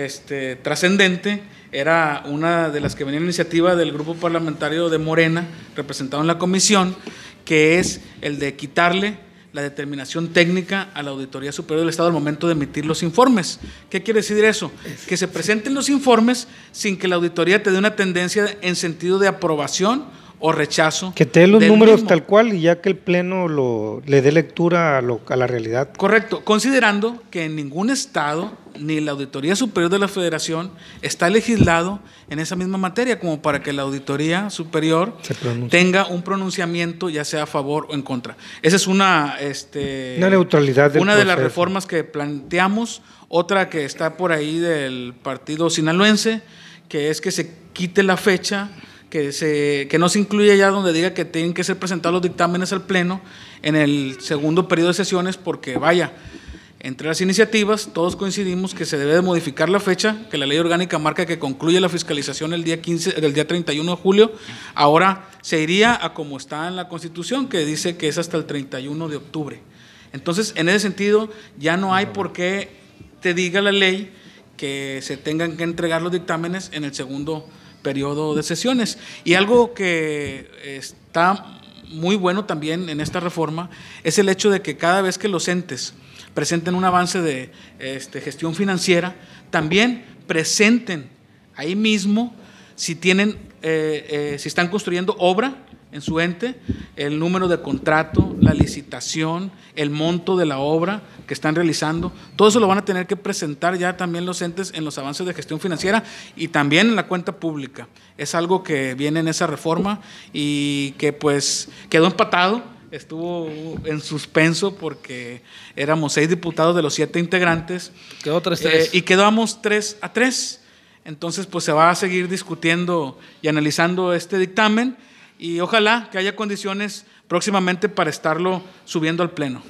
trascendente, era una de las que venía en iniciativa del grupo parlamentario de Morena, representado en la comisión, que es el de quitarle la determinación técnica a la Auditoría Superior del Estado al momento de emitir los informes. ¿Qué quiere decir eso? Que se presenten los informes sin que la auditoría te dé una tendencia en sentido de aprobación o rechazo. Que te dé los números mismo, tal cual, y ya que el Pleno le dé lectura a la realidad. Correcto, considerando que en ningún estado, ni la Auditoría Superior de la Federación, está legislado en esa misma materia, como para que la Auditoría Superior tenga un pronunciamiento, ya sea a favor o en contra. Esa es una neutralidad del una proceso. De las reformas que planteamos. Otra que está por ahí del partido sinaloense, que es que se quite la fecha, que no se incluya ya donde diga que tienen que ser presentados los dictámenes al Pleno en el segundo periodo de sesiones, porque vaya, entre las iniciativas todos coincidimos que se debe de modificar la fecha, que la ley orgánica marca que concluye la fiscalización el día 31 de julio, ahora se iría a como está en la Constitución, que dice que es hasta el 31 de octubre. Entonces, en ese sentido, ya no hay por qué te diga la ley que se tengan que entregar los dictámenes en el segundo periodo de sesiones. Y algo que está muy bueno también en esta reforma es el hecho de que cada vez que los entes presenten un avance de gestión financiera, también presenten ahí mismo si tienen, si están construyendo obra en su ente, el número de contrato, la licitación, el monto de la obra que están realizando. Todo eso lo van a tener que presentar ya también los entes en los avances de gestión financiera y también en la cuenta pública. Es algo que viene en esa reforma y que pues quedó empatado, estuvo en suspenso porque éramos 6 diputados de los 7 integrantes. Quedó 3-3. Y quedamos 3-3. Entonces pues se va a seguir discutiendo y analizando este dictamen. Y ojalá que haya condiciones próximamente para estarlo subiendo al Pleno.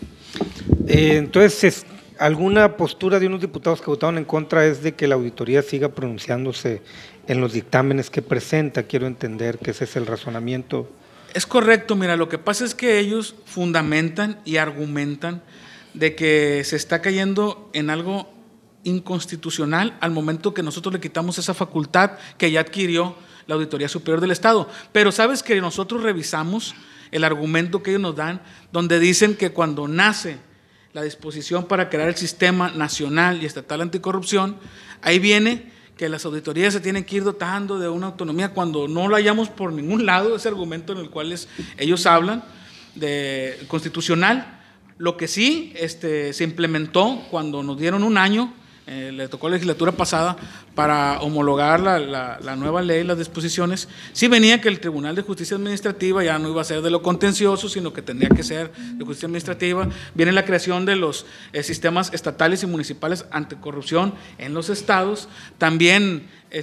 Entonces, alguna postura de unos diputados que votaron en contra es de que la auditoría siga pronunciándose en los dictámenes que presenta. Quiero entender que ese es el razonamiento. Es correcto, mira, lo que pasa es que ellos fundamentan y argumentan de que se está cayendo en algo inconstitucional al momento que nosotros le quitamos esa facultad que ya adquirió la Auditoría Superior del Estado. Pero sabes que nosotros revisamos el argumento que ellos nos dan, donde dicen que cuando nace la disposición para crear el Sistema Nacional y Estatal Anticorrupción, ahí viene que las auditorías se tienen que ir dotando de una autonomía cuando no lo hallamos por ningún lado, ese argumento en el cual ellos hablan de constitucional. Lo que sí se implementó cuando nos dieron un año, le tocó a la legislatura pasada para homologar la nueva ley, las disposiciones, sí venía que el Tribunal de Justicia Administrativa ya no iba a ser de lo contencioso, sino que tendría que ser de justicia administrativa. Viene la creación de los sistemas estatales y municipales anticorrupción en los estados. También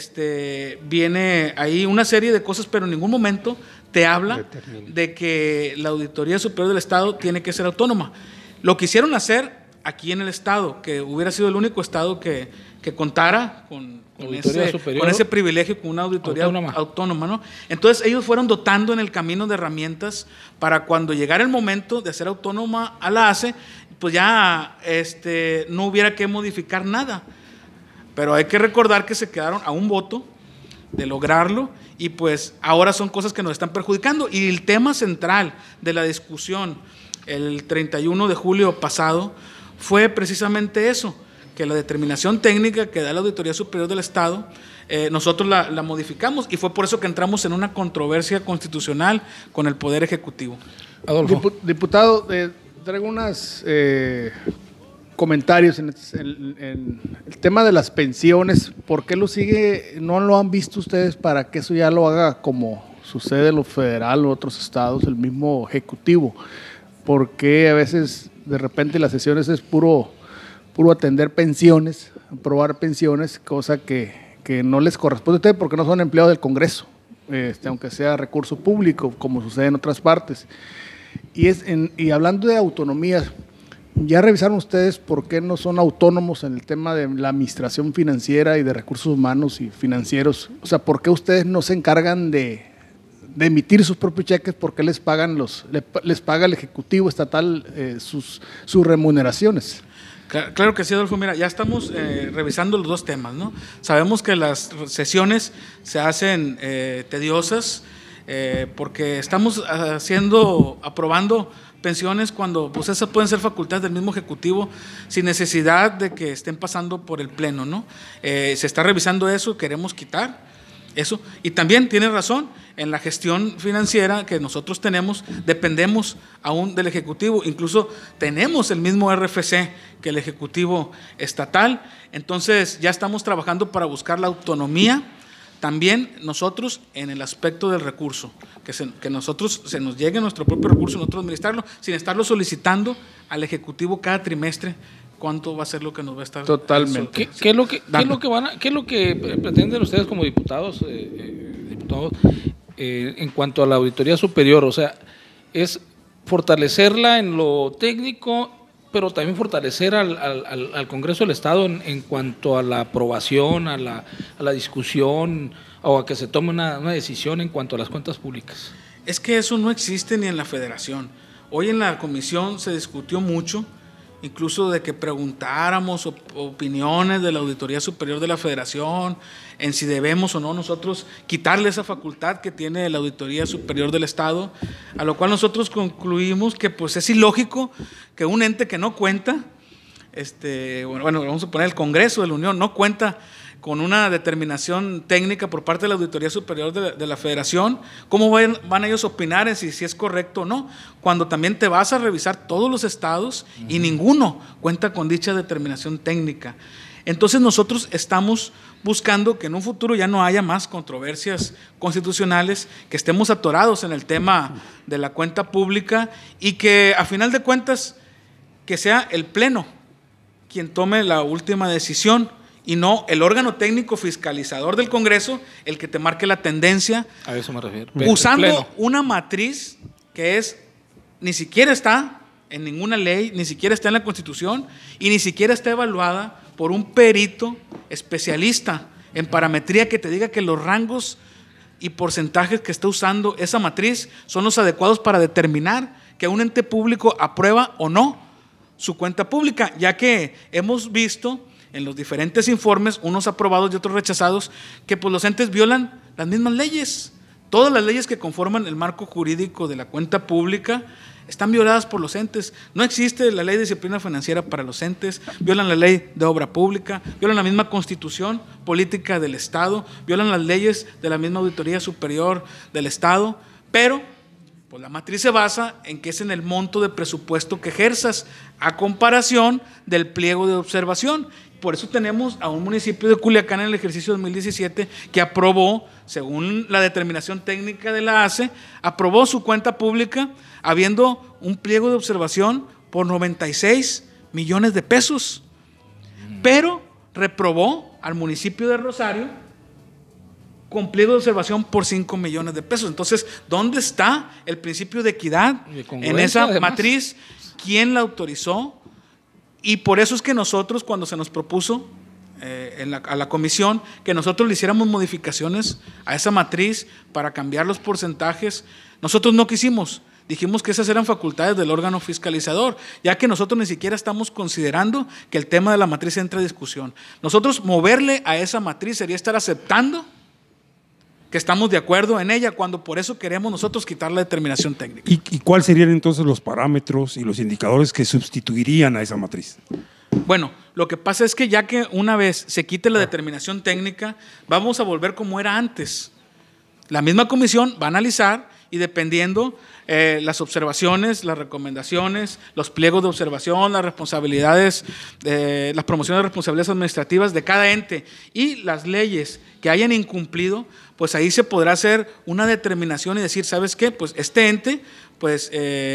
viene ahí una serie de cosas, pero en ningún momento te habla de que la Auditoría Superior del Estado tiene que ser autónoma. Lo quisieron hacer aquí en el Estado, que hubiera sido el único Estado que contara con ese privilegio, con una auditoría autónoma, ¿no? Entonces ellos fueron dotando en el camino de herramientas para cuando llegara el momento de hacer autónoma a la ACE, pues ya no hubiera que modificar nada. Pero hay que recordar que se quedaron a un voto de lograrlo y pues ahora son cosas que nos están perjudicando. Y el tema central de la discusión el 31 de julio pasado fue precisamente eso, que la determinación técnica que da la Auditoría Superior del Estado, nosotros la modificamos y fue por eso que entramos en una controversia constitucional con el Poder Ejecutivo. Adolfo. Diputado, traigo unos comentarios en el tema de las pensiones. ¿Por qué no lo han visto ustedes para que eso ya lo haga como sucede en lo federal o otros estados, el mismo Ejecutivo? Porque a veces de repente las sesiones es puro atender pensiones, aprobar pensiones, cosa que no les corresponde a ustedes porque no son empleados del Congreso, aunque sea recurso público, como sucede en otras partes. Y hablando de autonomías, ¿ya revisaron ustedes por qué no son autónomos en el tema de la administración financiera y de recursos humanos y financieros? O sea, ¿por qué ustedes no se encargan de emitir sus propios cheques? Porque les paga el Ejecutivo Estatal sus remuneraciones. Claro que sí, Adolfo. Mira, ya estamos revisando los dos temas, ¿no? Sabemos que las sesiones se hacen tediosas porque estamos aprobando pensiones cuando pues esas pueden ser facultades del mismo Ejecutivo sin necesidad de que estén pasando por el Pleno, ¿no? Se está revisando eso, queremos quitar eso. Y también tiene razón, en la gestión financiera que nosotros tenemos, dependemos aún del Ejecutivo, incluso tenemos el mismo RFC que el Ejecutivo Estatal, entonces ya estamos trabajando para buscar la autonomía, también nosotros en el aspecto del recurso, que nosotros se nos llegue nuestro propio recurso, nosotros administrarlo, sin estarlo solicitando al Ejecutivo cada trimestre, cuánto va a ser lo que nos va a estar. Totalmente. ¿Qué es lo que pretenden ustedes como diputados, en cuanto a la Auditoría Superior? O sea, es fortalecerla en lo técnico, pero también fortalecer al Congreso del Estado en cuanto a la aprobación, a la discusión o a que se tome una decisión en cuanto a las cuentas públicas. Es que eso no existe ni en la Federación. Hoy en la comisión se discutió mucho, incluso de que preguntáramos opiniones de la Auditoría Superior de la Federación, en si debemos o no nosotros quitarle esa facultad que tiene la Auditoría Superior del Estado, a lo cual nosotros concluimos que pues es ilógico que un ente que no cuenta, bueno, vamos a poner el Congreso de la Unión, no cuenta con una determinación técnica por parte de la Auditoría Superior de la Federación, ¿cómo van ellos a opinar en si es correcto o no? Cuando también te vas a revisar todos los estados y ninguno cuenta con dicha determinación técnica. Entonces nosotros estamos buscando que en un futuro ya no haya más controversias constitucionales, que estemos atorados en el tema de la cuenta pública y que a final de cuentas que sea el Pleno quien tome la última decisión y no el órgano técnico fiscalizador del Congreso el que te marque la tendencia. A eso me refiero. Usando una matriz que ni siquiera está en ninguna ley, ni siquiera está en la Constitución y ni siquiera está evaluada por un perito especialista en parametría que te diga que los rangos y porcentajes que está usando esa matriz son los adecuados para determinar que un ente público aprueba o no su cuenta pública, ya que hemos visto en los diferentes informes, unos aprobados y otros rechazados, que pues los entes violan las mismas leyes. Todas las leyes que conforman el marco jurídico de la cuenta pública están violadas por los entes. No existe la ley de disciplina financiera para los entes, violan la ley de obra pública, violan la misma constitución política del Estado, violan las leyes de la misma Auditoría Superior del Estado, pero pues la matriz se basa en que es en el monto de presupuesto que ejerzas a comparación del pliego de observación. Por eso tenemos a un municipio de Culiacán en el ejercicio 2017 que aprobó, según la determinación técnica de la ACE, aprobó su cuenta pública habiendo un pliego de observación por 96 millones de pesos. Pero reprobó al municipio de Rosario con pliego de observación por 5 millones de pesos. Entonces, ¿dónde está el principio de equidad en esa además matriz? ¿Quién la autorizó? Y por eso es que nosotros, cuando se nos propuso a la comisión que nosotros le hiciéramos modificaciones a esa matriz para cambiar los porcentajes, nosotros no quisimos. Dijimos que esas eran facultades del órgano fiscalizador, ya que nosotros ni siquiera estamos considerando que el tema de la matriz entre a discusión. Nosotros moverle a esa matriz sería estar aceptando que estamos de acuerdo en ella, cuando por eso queremos nosotros quitar la determinación técnica. ¿Y cuáles serían entonces los parámetros y los indicadores que sustituirían a esa matriz? Bueno, lo que pasa es que ya que una vez se quite la determinación técnica, vamos a volver como era antes. La misma comisión va a analizar y dependiendo las observaciones, las recomendaciones, los pliegos de observación, las responsabilidades, las promociones de responsabilidades administrativas de cada ente y las leyes que hayan incumplido, pues ahí se podrá hacer una determinación y decir, ¿sabes qué? Pues este ente, pues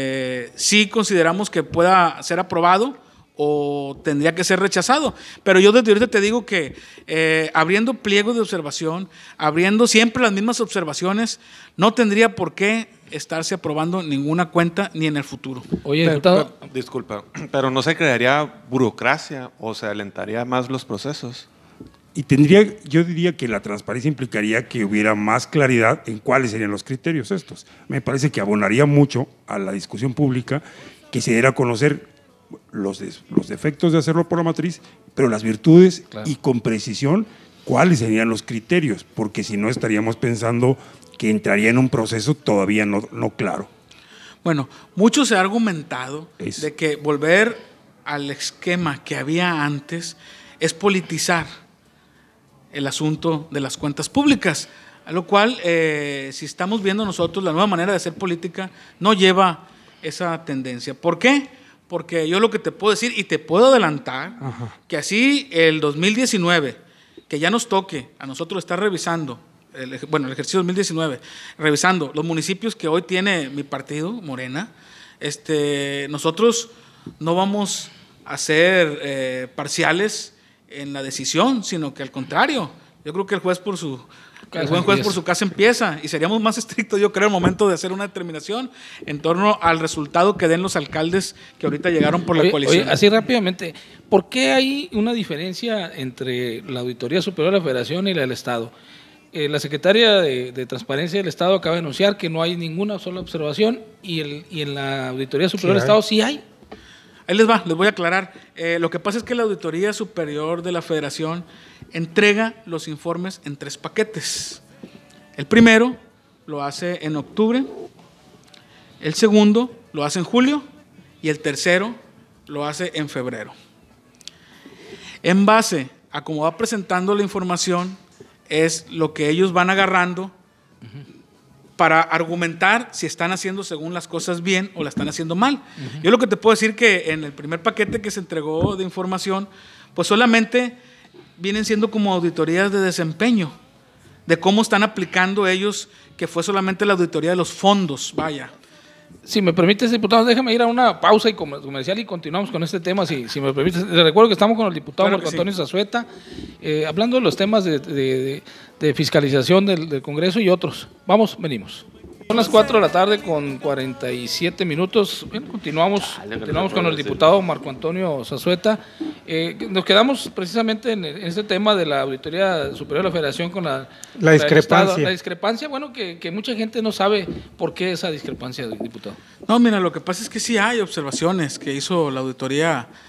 sí consideramos que pueda ser aprobado o tendría que ser rechazado. Pero yo desde ahorita te digo que abriendo pliegos de observación, abriendo siempre las mismas observaciones, no tendría por qué estarse aprobando ninguna cuenta ni en el futuro. Oye, diputado. Disculpa, pero ¿no se crearía burocracia o se alentaría más los procesos? Y yo diría que la transparencia implicaría que hubiera más claridad en cuáles serían los criterios estos. Me parece que abonaría mucho a la discusión pública que se diera a conocer los defectos de hacerlo por la matriz, pero las virtudes y con precisión cuáles serían los criterios, porque si no estaríamos pensando que entraría en un proceso todavía no claro. Bueno, mucho se ha argumentado de que volver al esquema que había antes es politizar el asunto de las cuentas públicas, a lo cual, si estamos viendo nosotros, la nueva manera de hacer política no lleva esa tendencia. ¿Por qué? Porque yo lo que te puedo decir, y te puedo adelantar, que así el 2019, que ya nos toque a nosotros estar revisando, el ejercicio 2019, revisando los municipios que hoy tiene mi partido, Morena, nosotros no vamos a ser parciales en la decisión, sino que al contrario, yo creo que el buen juez por su casa empieza, y seríamos más estrictos, yo creo, al momento de hacer una determinación en torno al resultado que den los alcaldes que ahorita llegaron por la coalición. Oye, así rápidamente, ¿por qué hay una diferencia entre la Auditoría Superior de la Federación y la del Estado? La secretaria de Transparencia del Estado acaba de anunciar que no hay ninguna sola observación y en la Auditoría Superior del Estado sí hay. Ahí les voy a aclarar. Lo que pasa es que la Auditoría Superior de la Federación entrega los informes en 3 paquetes. El primero lo hace en octubre, el segundo lo hace en julio y el tercero lo hace en febrero. En base a cómo va presentando la información, es lo que ellos van agarrando para argumentar si están haciendo según las cosas bien o la están haciendo mal. Yo lo que te puedo decir que en el primer paquete que se entregó de información, pues solamente vienen siendo como auditorías de desempeño, de cómo están aplicando ellos, que fue solamente la auditoría de los fondos, vaya. Si me permites, diputado, déjame ir a una pausa y comercial y continuamos con este tema, si me permites. Les recuerdo que estamos con el diputado Marco Antonio Zazueta, hablando de los temas de fiscalización del Congreso y otros. Venimos. Son las 4 de la tarde con 47 minutos. Bien, continuamos con el diputado Marco Antonio Zazueta. Nos quedamos precisamente en este tema de la Auditoría Superior de la Federación con la discrepancia. La discrepancia, bueno, que mucha gente no sabe por qué esa discrepancia, diputado. No, mira, lo que pasa es que sí hay observaciones que hizo la Auditoría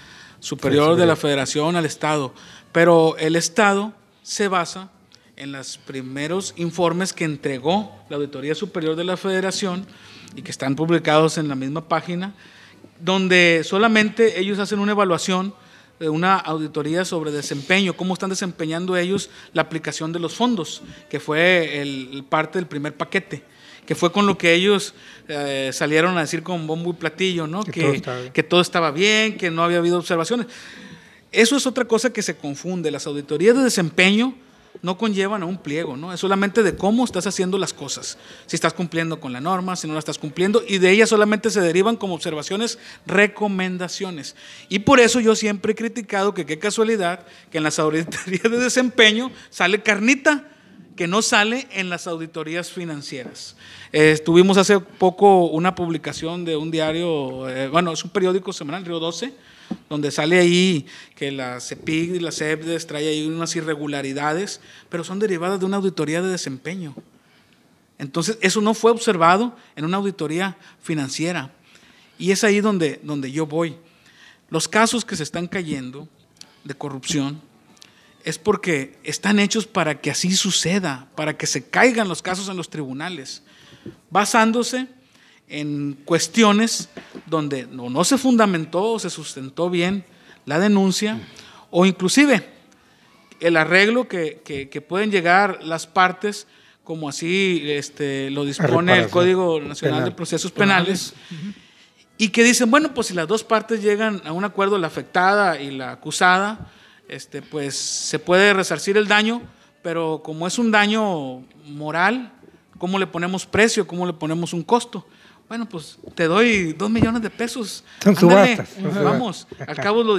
superior de la Federación al Estado. Pero el Estado se basa en los primeros informes que entregó la Auditoría Superior de la Federación y que están publicados en la misma página, donde solamente ellos hacen una evaluación, una auditoría sobre desempeño, cómo están desempeñando ellos la aplicación de los fondos, que fue parte del primer paquete, que fue con lo que ellos salieron a decir con bombo y platillo, ¿no? Que todo estaba bien, que no había habido observaciones. Eso es otra cosa que se confunde. Las auditorías de desempeño no conllevan a un pliego, ¿no? Es solamente de cómo estás haciendo las cosas. Si estás cumpliendo con la norma, si no la estás cumpliendo, y de ellas solamente se derivan como observaciones, recomendaciones. Y por eso yo siempre he criticado que qué casualidad que en las auditorías de desempeño sale carnita, que no sale en las auditorías financieras. Tuvimos hace poco una publicación de un diario, es un periódico semanal, Río 12, donde sale ahí que la CEPIG y la CEPDES trae ahí unas irregularidades, pero son derivadas de una auditoría de desempeño. Entonces, eso no fue observado en una auditoría financiera. Y es ahí donde yo voy. Los casos que se están cayendo de corrupción es porque están hechos para que así suceda, para que se caigan los casos en los tribunales, basándose en cuestiones donde no se fundamentó o se sustentó bien la denuncia, o inclusive el arreglo que pueden llegar las partes, como así lo dispone el Código Nacional de Procesos Penales, y que dicen, bueno, pues si las dos partes llegan a un acuerdo, la afectada y la acusada, pues se puede resarcir el daño, pero como es un daño moral, ¿cómo le ponemos precio? ¿Cómo le ponemos un costo? Bueno, pues te doy 2 millones de pesos. Son subastas. Vamos, al cabo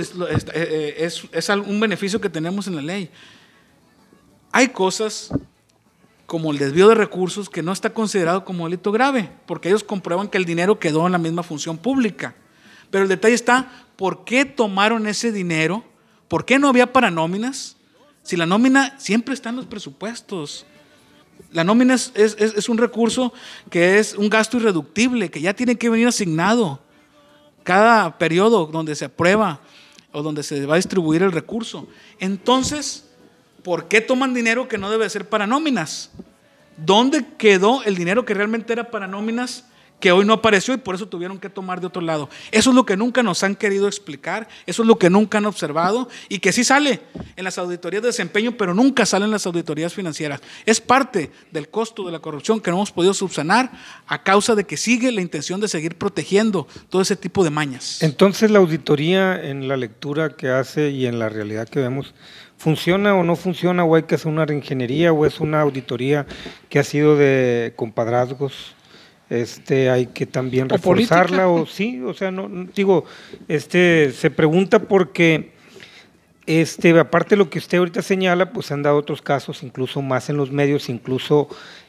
es un beneficio que tenemos en la ley. Hay cosas como el desvío de recursos que no está considerado como delito grave, porque ellos comprueban que el dinero quedó en la misma función pública. Pero el detalle está, ¿por qué tomaron ese dinero? ¿Por qué no había para nóminas? Si la nómina siempre está en los presupuestos. La nómina es un recurso que es un gasto irreductible, que ya tiene que venir asignado cada periodo donde se aprueba o donde se va a distribuir el recurso. Entonces, ¿por qué toman dinero que no debe ser para nóminas? ¿Dónde quedó el dinero que realmente era para nóminas, que hoy no apareció y por eso tuvieron que tomar de otro lado? Eso es lo que nunca nos han querido explicar, eso es lo que nunca han observado y que sí sale en las auditorías de desempeño, pero nunca sale en las auditorías financieras. Es parte del costo de la corrupción que no hemos podido subsanar a causa de que sigue la intención de seguir protegiendo todo ese tipo de mañas. Entonces, la auditoría en la lectura que hace y en la realidad que vemos, ¿funciona o no funciona, o hay que hacer una reingeniería, o es una auditoría que ha sido de compadrazgos? Hay que también reforzarla, o sí, o sea, no digo, se pregunta porque aparte de lo que usted ahorita señala, pues han dado otros casos, incluso más en los medios, incluso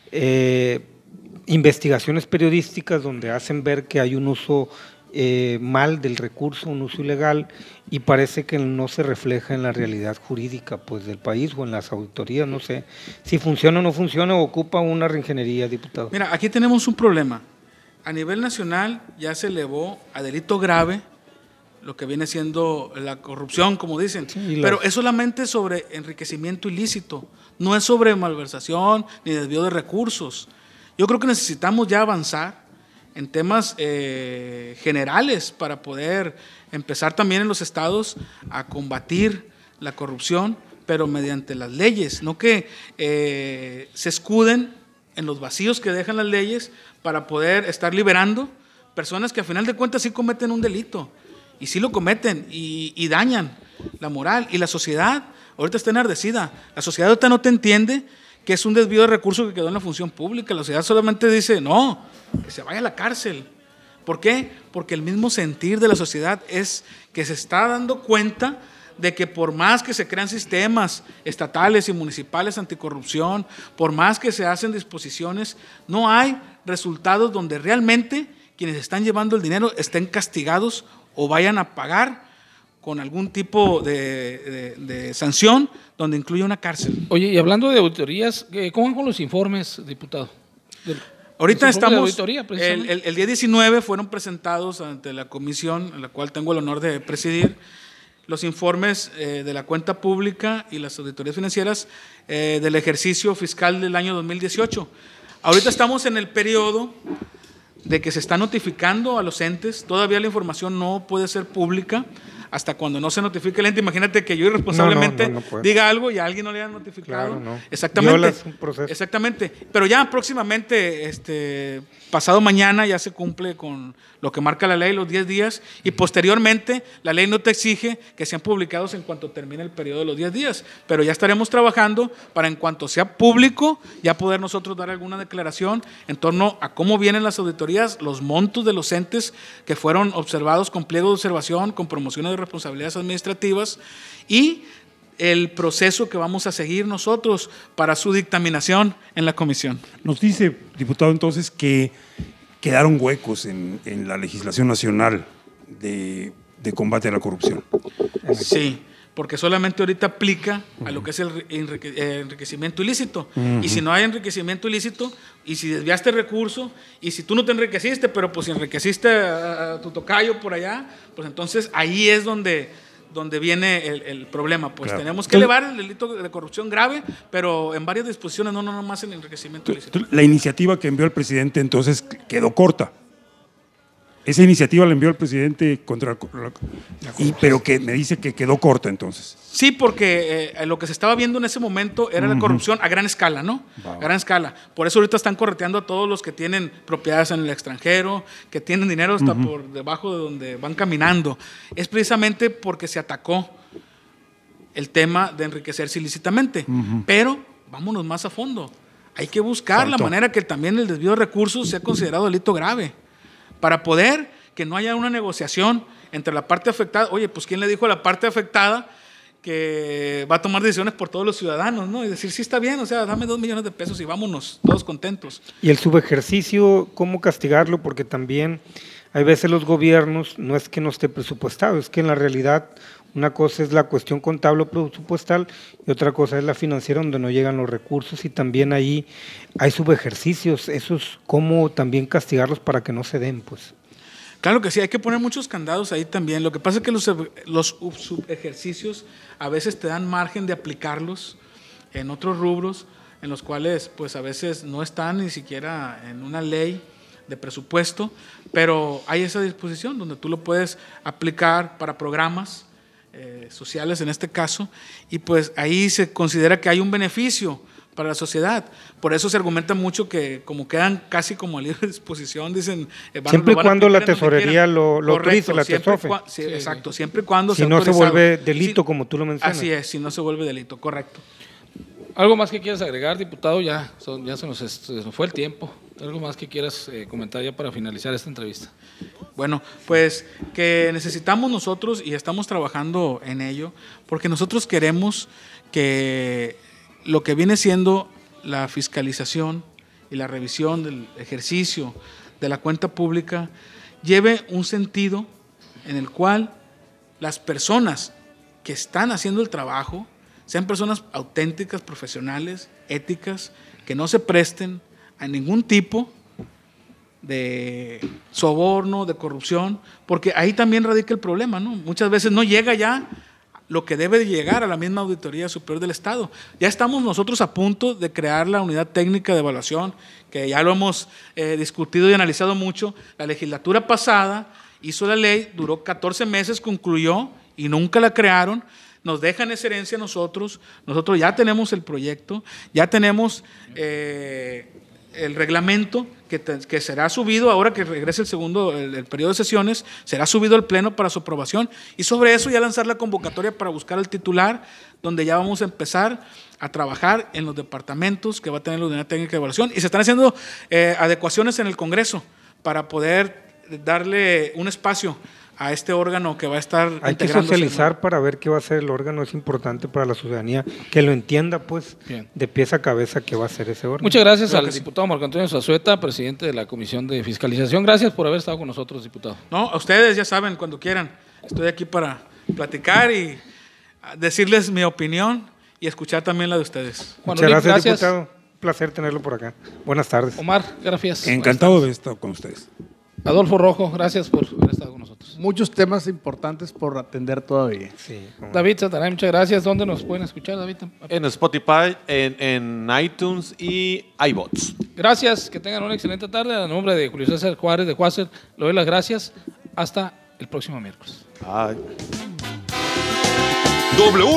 investigaciones periodísticas donde hacen ver que hay un uso mal del recurso, un uso ilegal, y parece que no se refleja en la realidad jurídica pues del país o en las auditorías. No sé si funciona o no funciona, o ocupa una reingeniería, diputado. Mira, aquí tenemos un problema. A nivel nacional ya se elevó a delito grave lo que viene siendo la corrupción, como dicen, sí, pero es solamente sobre enriquecimiento ilícito, no es sobre malversación ni desvío de recursos. Yo creo que necesitamos ya avanzar en temas generales para poder empezar también en los estados a combatir la corrupción, pero mediante las leyes, no que se escuden en los vacíos que dejan las leyes para poder estar liberando personas que a final de cuentas sí cometen un delito, y sí lo cometen y dañan la moral, y la sociedad ahorita está enardecida. La sociedad ahorita no te entiende que es un desvío de recursos que quedó en la función pública. La sociedad solamente dice, no, que se vaya a la cárcel. ¿Por qué? Porque el mismo sentir de la sociedad es que se está dando cuenta de que por más que se crean sistemas estatales y municipales anticorrupción, por más que se hacen disposiciones, no hay resultados donde realmente quienes están llevando el dinero estén castigados o vayan a pagar con algún tipo de sanción donde incluye una cárcel. Oye, y hablando de auditorías, ¿cómo van con los informes, diputado? Ahorita estamos, el día 19 fueron presentados ante la comisión, en la cual tengo el honor de presidir, los informes de la cuenta pública y las auditorías financieras del ejercicio fiscal del año 2018. Ahorita estamos en el periodo de que se está notificando a los entes, todavía la información no puede ser pública hasta cuando no se notifique el ente. Imagínate que yo irresponsablemente no diga algo y a alguien no le han notificado. Claro, no. Exactamente. Violas un proceso. Exactamente. Pero ya próximamente, pasado mañana, ya se cumple con lo que marca la ley, los 10 días, y posteriormente la ley no te exige que sean publicados en cuanto termine el periodo de los 10 días, pero ya estaremos trabajando para en cuanto sea público, ya poder nosotros dar alguna declaración en torno a cómo vienen las auditorías, los montos de los entes que fueron observados con pliego de observación, con promociones de responsabilidades administrativas y el proceso que vamos a seguir nosotros para su dictaminación en la comisión. Nos dice, diputado, entonces que quedaron huecos en la legislación nacional de combate a la corrupción. Sí, porque solamente ahorita aplica a lo que es el enriquecimiento ilícito. Y si no hay enriquecimiento ilícito, y si desviaste recurso, y si tú no te enriqueciste, pero pues si enriqueciste a tu tocayo por allá, pues entonces ahí es donde viene el problema. Pues claro, tenemos que elevar el delito de corrupción grave, pero en varias disposiciones, no nomás en el enriquecimiento ilícito. La iniciativa que envió el presidente entonces quedó corta. Esa iniciativa la envió el presidente contra pero que me dice que quedó corta entonces. Sí, porque lo que se estaba viendo en ese momento era la corrupción a gran escala, ¿no? Wow. A gran escala. Por eso ahorita están correteando a todos los que tienen propiedades en el extranjero, que tienen dinero hasta por debajo de donde van caminando. Es precisamente porque se atacó el tema de enriquecerse ilícitamente. Pero vámonos más a fondo. Hay que buscar la manera que también el desvío de recursos sea considerado delito grave, para poder que no haya una negociación entre la parte afectada. Oye, pues ¿quién le dijo a la parte afectada que va a tomar decisiones por todos los ciudadanos, ¿no? Y decir, sí, está bien, o sea, dame 2 millones de pesos y vámonos, todos contentos. Y el subejercicio, ¿cómo castigarlo? Porque también hay veces los gobiernos, no es que no esté presupuestado, es que en la realidad una cosa es la cuestión contable o presupuestal y otra cosa es la financiera, donde no llegan los recursos, y también ahí hay subejercicios. Esos, ¿cómo también castigarlos para que no se den, pues? Claro que sí, hay que poner muchos candados ahí también. Lo que pasa es que los subejercicios a veces te dan margen de aplicarlos en otros rubros en los cuales pues a veces no están ni siquiera en una ley de presupuesto, pero hay esa disposición donde tú lo puedes aplicar para programas sociales en este caso, y pues ahí se considera que hay un beneficio para la sociedad. Por eso se argumenta mucho que como quedan casi como a libre disposición, dicen... siempre y cuando la tesorería lo autorice, la TESOFE. Sí, exacto, siempre y cuando si no se vuelve delito, como tú lo mencionas. Así es, si no se vuelve delito, correcto. ¿Algo más que quieras agregar, diputado? Ya se nos fue el tiempo. ¿Algo más que quieras comentar ya para finalizar esta entrevista? Bueno, pues que necesitamos nosotros, y estamos trabajando en ello, porque nosotros queremos que lo que viene siendo la fiscalización y la revisión del ejercicio de la cuenta pública lleve un sentido en el cual las personas que están haciendo el trabajo sean personas auténticas, profesionales, éticas, que no se presten a ningún tipo de soborno, de corrupción, porque ahí también radica el problema, ¿no? Muchas veces no llega ya lo que debe de llegar a la misma Auditoría Superior del Estado. Ya estamos nosotros a punto de crear la Unidad Técnica de Evaluación, que ya lo hemos discutido y analizado mucho. La legislatura pasada hizo la ley, duró 14 meses, concluyó y nunca la crearon. Nos dejan esa herencia a nosotros ya tenemos el proyecto, ya tenemos el reglamento que será subido ahora que regrese el periodo de sesiones, será subido al Pleno para su aprobación, y sobre eso ya lanzar la convocatoria para buscar al titular, donde ya vamos a empezar a trabajar en los departamentos que va a tener la Unidad Técnica de Evaluación, y se están haciendo adecuaciones en el Congreso para poder darle un espacio a este órgano que va a estar integrándose. Hay que socializar para ver qué va a ser el órgano. Es importante para la ciudadanía que lo entienda, pues, bien, de pies a cabeza qué va a ser ese órgano. Muchas gracias al diputado Marco Antonio Zazueta, presidente de la Comisión de Fiscalización. Gracias por haber estado con nosotros, diputado. No, a ustedes ya saben, cuando quieran. Estoy aquí para platicar y decirles mi opinión y escuchar también la de ustedes. Muchas gracias, diputado. Un placer tenerlo por acá. Buenas tardes. Omar, gracias. Encantado de estar con ustedes. Adolfo Rojo, gracias por haber estado con nosotros. muchos temas importantes por atender todavía. Sí. David Santaray, muchas gracias. ¿Dónde nos pueden escuchar, David? En Spotify, en iTunes y iBots. Gracias, que tengan una excelente tarde. A nombre de Julio César Juárez de Juárez, le doy las gracias. Hasta el próximo miércoles. Bye.